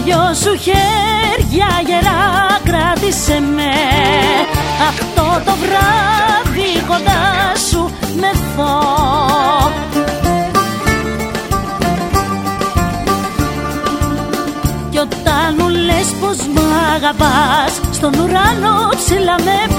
δυο σου χέρια γερά κράτησε με, αυτό το βράδυ κοντά σου μεθώ. Κι όταν μου λες πως μ' αγαπάς, στον ουρανό ψηλά με